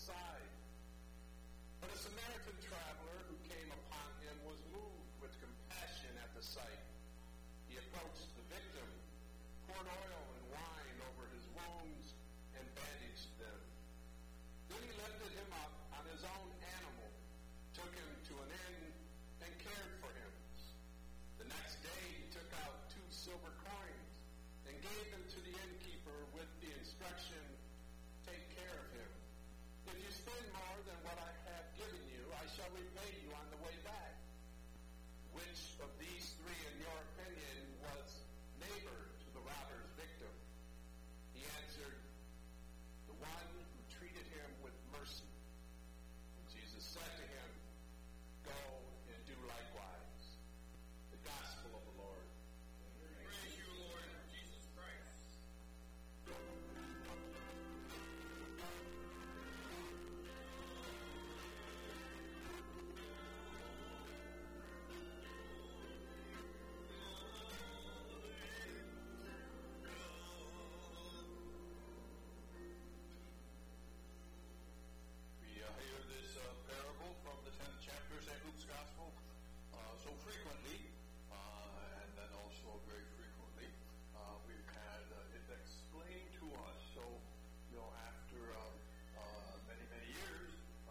side. But a Samaritan traveler who came upon him was moved with compassion at the sight. He approached the victim, poured oil and wine over his wounds, and bandaged them. Then he lifted him up on his own animal, took him to an inn, and cared for him. The next day he took out 2 silver coins and gave them to the innkeeper with the instruction, "Take care of him. If you spend more than what I have given you, I shall repay you on the way back." Which of these 3, in your opinion, was neighbor to the robber's victim? He answered, "The one who treated him with mercy." And Jesus said to him, "Go and do likewise." The Gospel of the Lord. Praise you, Lord Jesus Christ. We hear this parable from the 10th chapter of St. Luke's Gospel so frequently, and then also very frequently we've had it explained to us. So, after many, many years,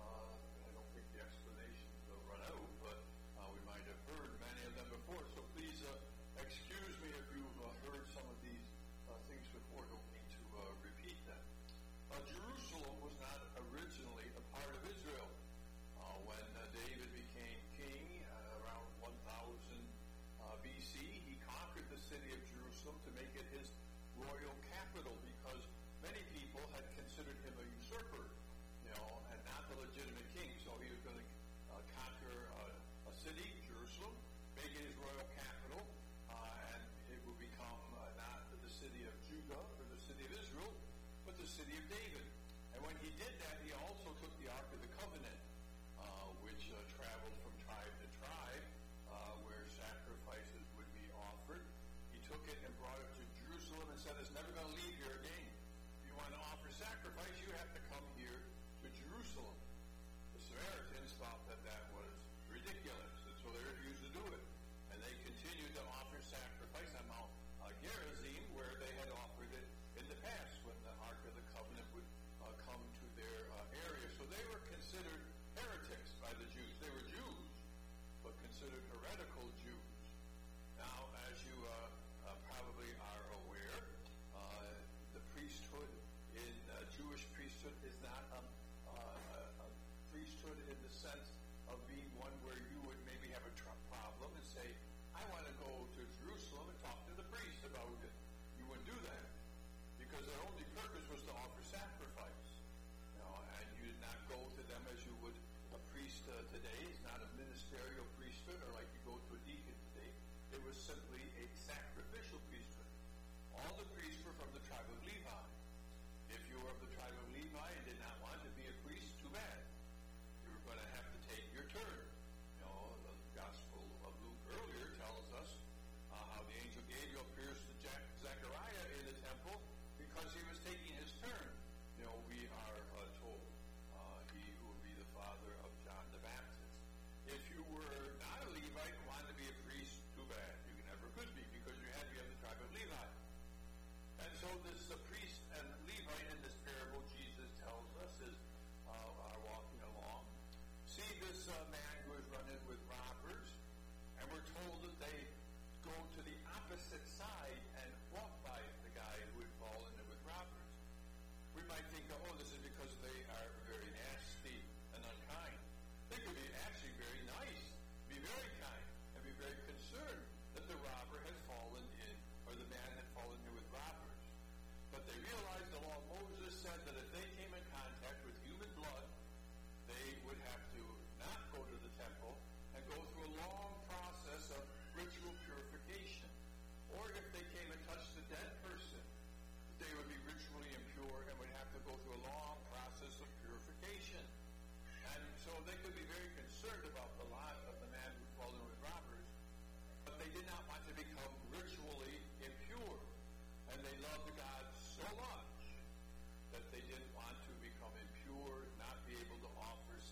I don't think the explanations will run out, but we might have heard many of them before. So please excuse me if you've heard some of these things before. Don't need to repeat them. Jerusalem was not originally a part of Israel. When David became king around 1000 BC, he conquered the city of Jerusalem to make it his royal capital because many people had considered him a usurper, and not the legitimate king. So he was going to conquer a city, Jerusalem, make it his royal capital, and it would become not the city of Judah or the city of Israel, but the city of David. And when he did that, he also took the Ark of the Covenant, which traveled from tribe to tribe, where sacrifices would be offered. He took it and brought it to Jerusalem and said, "It's never going to leave here again. If you want to offer sacrifice, you have to come here to Jerusalem." The Samaritans thought that that was ridiculous, and so they refused to do it. And they continued to offer sacrifice on Mount Gerizim, where they had offered it in the past when the Ark of the Covenant would come to their area. So they were considered heretics by the Jews. They were Jews, but considered heretical Jews. Now, as you probably are aware, the priesthood in Jewish priesthood is not a priesthood in the sense of being one where you would maybe have a problem and say, "I want to go to Jerusalem and talk to the priest about it." You wouldn't do that because their only purpose was to offer sacrifice. And you did not go to them as you would a priest today. It's not a ministerial priesthood or like you go to a deacon today. It was simply a sacrificial priesthood. All the priests were from the tribe of Levi. If you were of the tribe of Levi and did not want to be a priest, too bad. You were going to have to take your turn. The Gospel of Luke earlier tells us how the angel Gabriel appears to Zechariah in the temple because he was taking his turn. We are told he who will be the father of John the Baptist. If you were not a Levite and wanted to be a priest, too bad. You never could be because you had to be of the tribe of Levi. And so this priest and Levite in this parable Jesus tells us is are walking along. See this man who is running with robbers, and we're told that they go to the opposite side and walk by the guy who had fallen in with robbers. We might think, oh, this is because they are very nasty and unkind. They could be actually very nice, be very kind, and be very concerned that the robber had fallen in, or the man had fallen in with robbers. But they realized the law of Moses said that if they came in contact with human blood, they would have to not go to the temple and go through a long process of ritual purification. Or if they came and touched a dead person, they would be ritually impure and would have to go through a long process of purification. And so they could be very concerned about the lot of the man who fallen with robbers, but they did not want to become ritually impure. And they loved God so much that they didn't want to become impure, not be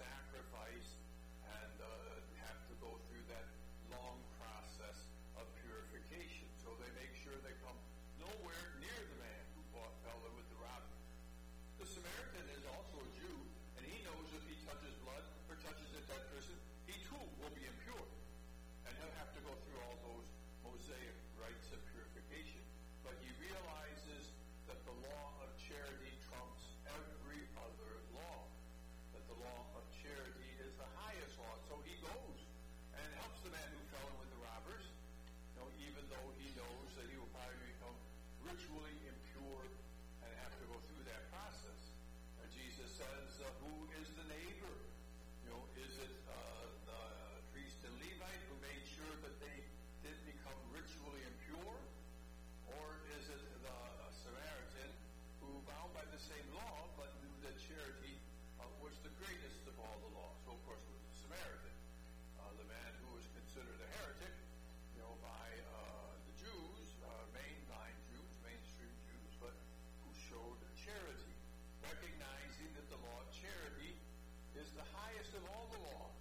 sacrifice and have to go through that long process of purification. So they make sure they come nowhere near the man who fell in with the robber. The Samaritan is also a Jew, and he knows if he touches blood or touches a dead person, he too will be impure. And he'll have to go through all those Mosaic rites of purification. But he realizes that the law of charity trumps every other law. That the law of charity is the highest law. So he goes and helps the man who fell in with the robbers, even though he knows that he will probably become ritually impure and have to go through that process. And Jesus says, who is the neighbor? Is it the priest and Levite who made sure that they didn't become ritually impure? Or is it the Samaritan who, bound by the same law, but knew that charity was the greatest of all the laws? So, of course, it was the Samaritan. The man who was considered a heretic, by the Jews, mainstream Jews, but who showed charity, recognizing that the law of charity is the highest of all the laws.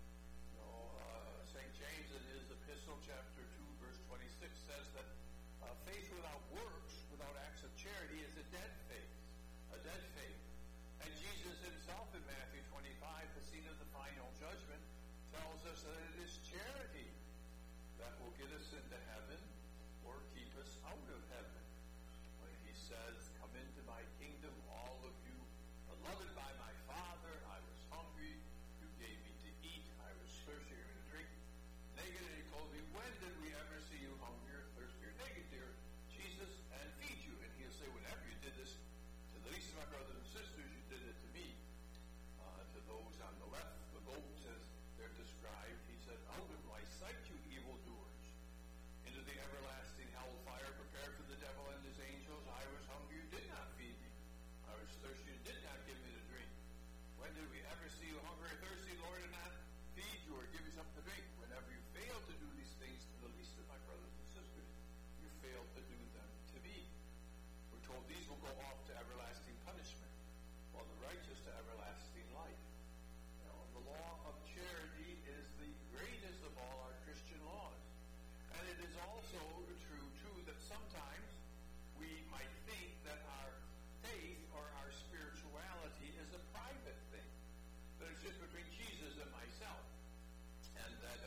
St. James in his epistle, chapter 2, verse 26, says that faith without works, without acts of charity, is a dead faith. A dead faith. And Jesus himself in Matthew 25, the scene of the final judgment, tells us that it is charity that will get us into heaven or keep us out of heaven. When he says, come into my kingdom, all of you beloved by my Father, I was hungry, you gave me to eat, I was thirsty, you gave me to drink, naked and you clothed me. When did we ever see you hungry or thirsty or naked, dear Jesus, and feed you? And he'll say, whenever you did this to the least of my brothers and sisters, you did it to me. To those on the left, the goats as they're described, he said, out of my sight, you evildoers, into the everlasting hellfire prepared for the devil and his angels. I was hungry, you did not feed me. I was thirsty, you did not give me to drink. When did we ever see you hungry or thirsty, Lord, and not feed you or give you something to drink? Whenever you fail to do these things to the least of my brothers and sisters, you fail to do them to me. We're told these will go off to everlasting punishment, while the righteous to everlasting life. The law of charity is the greatest of all our Christian laws. And it is also true, too, that sometimes we might think that our faith or our spirituality is a private thing. That it's just between Jesus and myself. And that,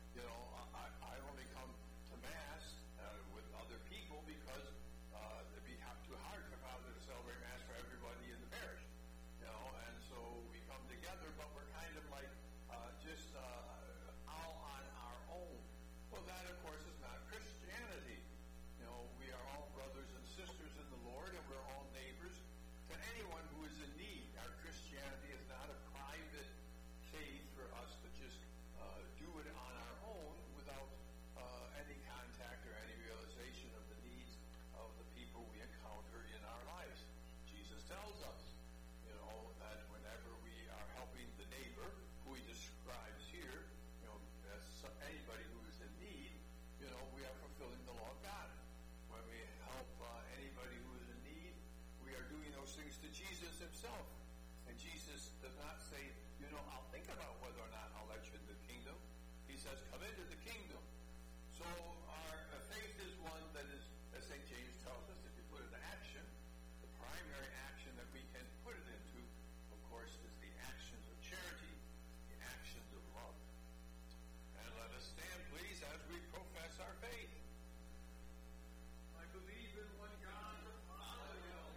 I only come to Mass with other people because it'd be too hard for Father to celebrate Mass for everybody in the parish. And so we come together, but we're kind of like just all on our own. Well, that, of course, is not Christianity. We are all brothers and sisters in the Lord, and we're all neighbors to anyone who is in need. Our Christianity is not a private faith for us to just do it on our own without any contact or any realization of the needs of the people we encounter in our lives. Jesus tells us, that whenever we are helping the neighbor, who he describes here, as anybody who is in need, we are fulfilling the law of God. When we help anybody who is in need, we are doing those things to Jesus himself. And Jesus does not say, I'll think about whether or not I'll let you into the kingdom. He says, come into the kingdom. So our faith is one that is, as St. James tells